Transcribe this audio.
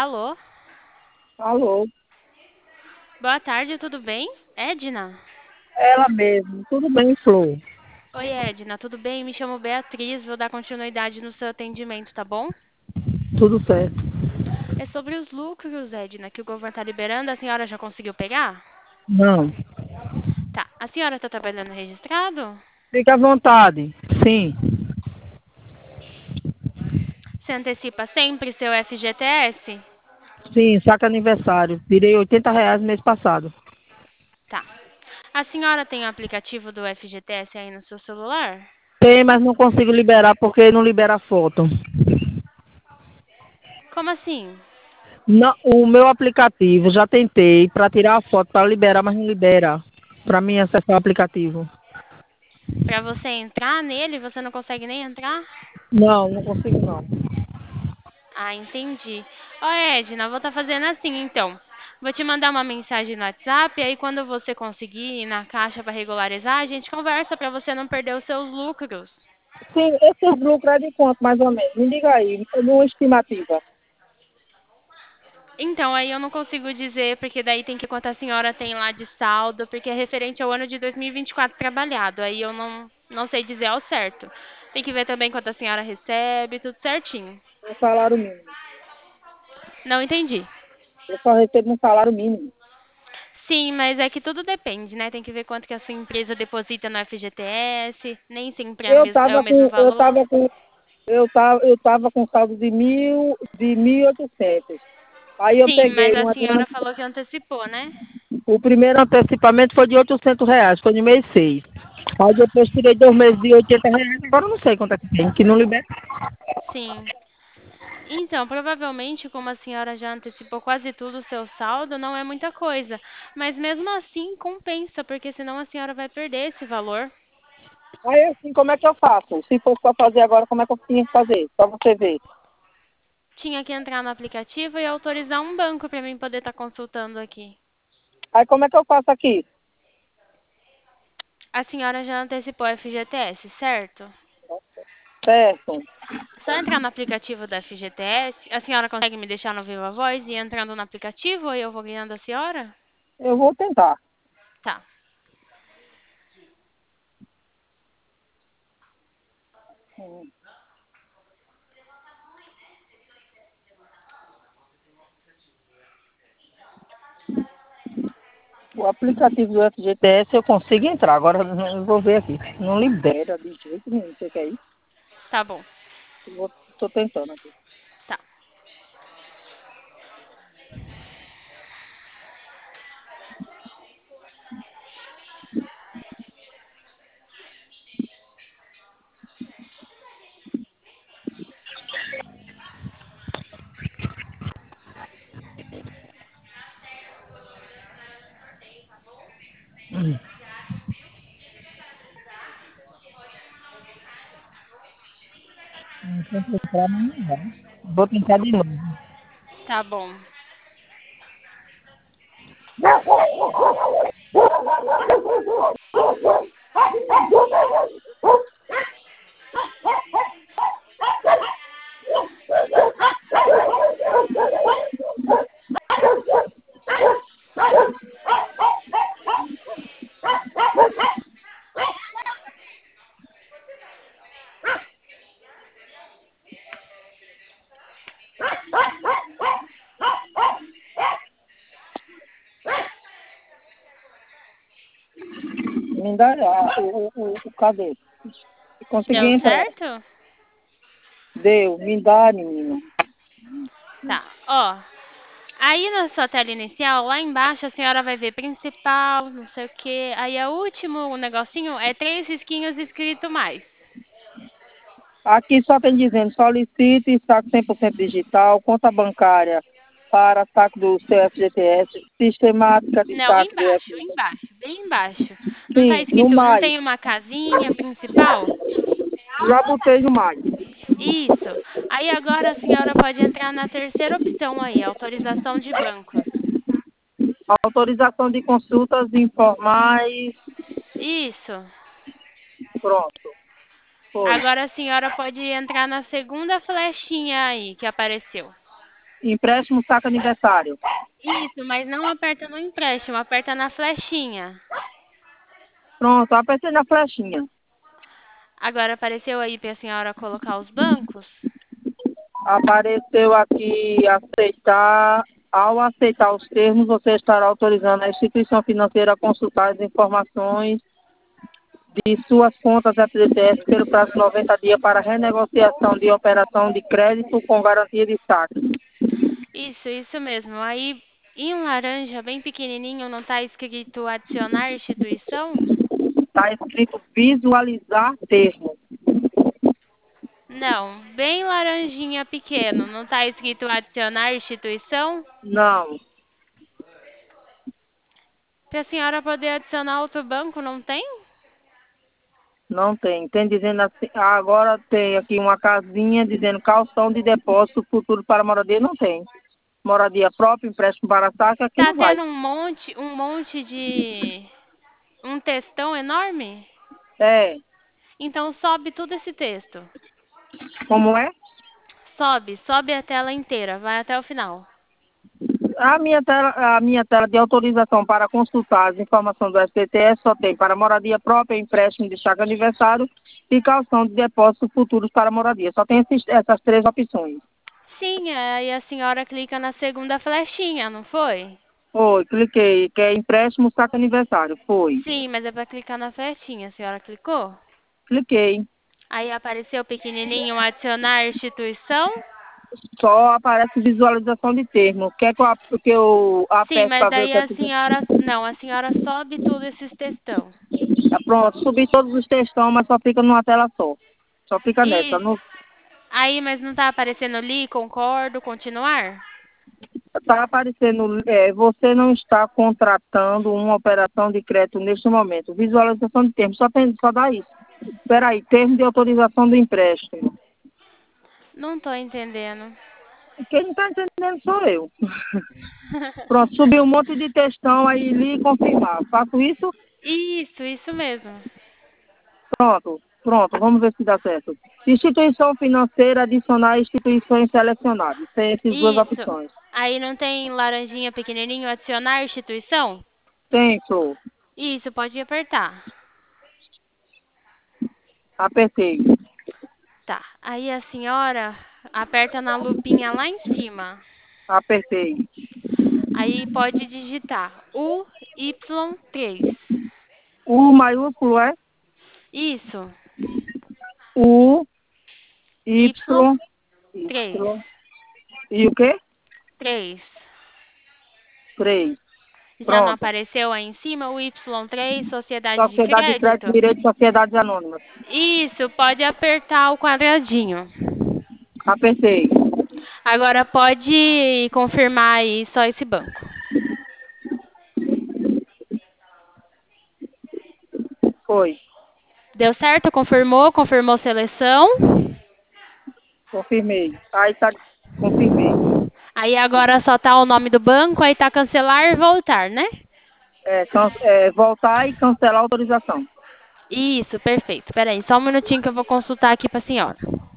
Alô? Alô, Boa tarde, tudo bem? Edna? ela mesmo. Tudo bem, Flor? Oi, Edna, tudo bem? Me chamo Beatriz, vou dar continuidade no seu atendimento, tá bom? Tudo certo. É sobre os lucros, Edna, que o governo está liberando, a senhora já conseguiu pegar? Não. Tá. A senhora está trabalhando registrado? Fique à vontade. Sim, Você antecipa sempre seu FGTS? sim, saca aniversário. Tirei R$ 80 mês passado. Tá. A senhora tem o aplicativo do FGTS aí no seu celular? Tem, mas não consigo liberar porque não libera foto. Como assim? Não, o meu aplicativo, já tentei para tirar a foto para liberar, mas não libera. Para mim acessar o aplicativo. Para você entrar nele, você não consegue nem entrar? Não, não consigo não. Ah, entendi. Ó, Edna, vou estar fazendo assim, então. Vou te mandar uma mensagem no WhatsApp, aí quando você conseguir ir na caixa para regularizar, a gente conversa para você não perder os seus lucros. Sim, esse lucro é de quanto, mais ou menos? Me diga aí, uma estimativa. Então, aí eu não consigo dizer, porque daí tem que ver quanto a senhora tem lá de saldo, porque é referente ao ano de 2024 trabalhado. Aí eu não sei dizer ao certo. Tem que ver também quanto a senhora recebe, tudo certinho. Um salário mínimo. Não entendi. Eu só recebo um salário mínimo. Sim, mas é que tudo depende, né? Tem que ver quanto que a sua empresa deposita no FGTS, nem sempre Eu é o estava mesmo com, eu valor. tava com eu tava com saldo de 1.800. Aí eu Sim, mas peguei a senhora falou que antecipou, né? o primeiro antecipamento foi de R$ 800, foi no mês 6. Aí depois tirei 2 meses de R$ 80, agora eu não sei quanto é que tem, que não libera. Sim. Então, provavelmente, como a senhora já antecipou quase tudo o seu saldo, não é muita coisa. Mas mesmo assim, compensa, porque senão a senhora vai perder esse valor. Aí assim, como é que eu faço? Se fosse para fazer agora, como é que eu tinha que fazer? Para você ver. Tinha que entrar no aplicativo e autorizar um banco para mim poder estar consultando aqui. Aí como é que eu faço aqui? A senhora já antecipou a FGTS, certo? Certo. Só entrar no aplicativo da FGTS. A senhora consegue me deixar no Viva Voz e ir entrando no aplicativo ou eu vou guiando a senhora? Eu vou tentar. Tá. O aplicativo do FGTS eu consigo entrar. Agora eu vou ver aqui. Não libera de jeito nenhum. Você quer isso? Tá bom. Estou tentando aqui. Tá. Não tento entrar, mas não vai. Vou tentar de novo. Tá bom. Me dá cadê? Consegui Deu entrar. certo? Deu, me dá, menina. Tá. Ó, aí na sua tela inicial, lá embaixo, a senhora vai ver principal, não sei o quê. Aí o último negocinho é três risquinhos escrito mais. Aqui só tem dizendo solicite saco 100% digital, conta bancária para saco do seu FGTS, sistemática de Não, saco do embaixo, FGTS. embaixo, bem embaixo. Não tá Sim, no escrito, não mais. tem uma casinha principal? Já botei no mais. Isso. Aí agora a senhora pode entrar na terceira opção aí, autorização de bancos. Autorização de consultas informais. Isso. Pronto, foi. Agora a senhora pode entrar na segunda flechinha aí que apareceu. Empréstimo saca aniversário. Isso, mas não aperta no empréstimo, aperta na flechinha. Pronto, apertei na flechinha. Agora apareceu aí para a senhora colocar os bancos? Apareceu aqui aceitar. Ao aceitar os termos, você estará autorizando a instituição financeira a consultar as informações de suas contas FGTS pelo prazo de 90 dias para renegociação de operação de crédito com garantia de saque. Isso mesmo. Aí em laranja, bem pequenininho, não está escrito adicionar instituição? Está escrito visualizar termo. Não, bem laranjinha pequeno, não está escrito adicionar instituição? Não, Para a senhora poder adicionar outro banco, não tem? não tem. Tem dizendo assim, agora tem aqui uma casinha dizendo calção de depósito futuro para moradia, não tem. Moradia própria, empréstimo para saque, aqui Tá não vai. tendo um monte de um textão enorme? É, Então sobe tudo esse texto. como é? Sobe a tela inteira, vai até o final. A minha tela de autorização para consultar as informações do SPTS só tem para moradia própria, empréstimo de chaque aniversário e calção de depósito futuros para moradia. Só tem essas três opções. Sim, aí a senhora clica na segunda flechinha, não foi? Foi, cliquei, que é empréstimo saque aniversário. Foi. Sim, mas é para clicar na flechinha. A senhora clicou? Cliquei. Aí apareceu pequenininho adicionar instituição. Só aparece visualização de termo. Quer que eu Sim, aperte mas para ver o daí que é a que... senhora. Não, a senhora sobe tudo esses textão. Pronto, subi todos os textão, mas só fica numa tela só. Só fica nessa. Isso. Aí, mas não tá aparecendo ali, concordo, continuar? Está aparecendo, você não está contratando uma operação de crédito neste momento. Visualização de termos, só dá isso. Espera aí, termo de autorização do empréstimo. Não tô entendendo. Quem não está entendendo sou eu. Pronto, subiu um monte de textão aí li e confirmar. Faço isso? Isso mesmo. Pronto, vamos ver se dá certo. Instituição financeira adicionar instituições selecionadas. Tem essas duas Isso. opções. Aí não tem laranjinha pequenininho, adicionar instituição? Tem, Flor. Isso, pode apertar. Apertei. Tá. Aí a senhora aperta na lupinha lá em cima. Apertei. Aí pode digitar UY3. U maiúsculo é? Isso. U, Y, Y3. Y. E o quê? 3. 3. Já não Pronto. apareceu aí em cima o Y3, Sociedade de Sociedade de Crédito e Crédito? Direito de Sociedades Anônimas. Isso, pode apertar o quadradinho. Apertei. Agora pode confirmar aí só esse banco. Foi. Deu certo? Confirmou? Confirmou seleção? Confirmei. Aí tá. Confirmei. Aí agora só tá o nome do banco, aí tá cancelar e voltar, né? Voltar e cancelar a autorização. Isso, perfeito. Peraí, só um minutinho que eu vou consultar aqui pra senhora.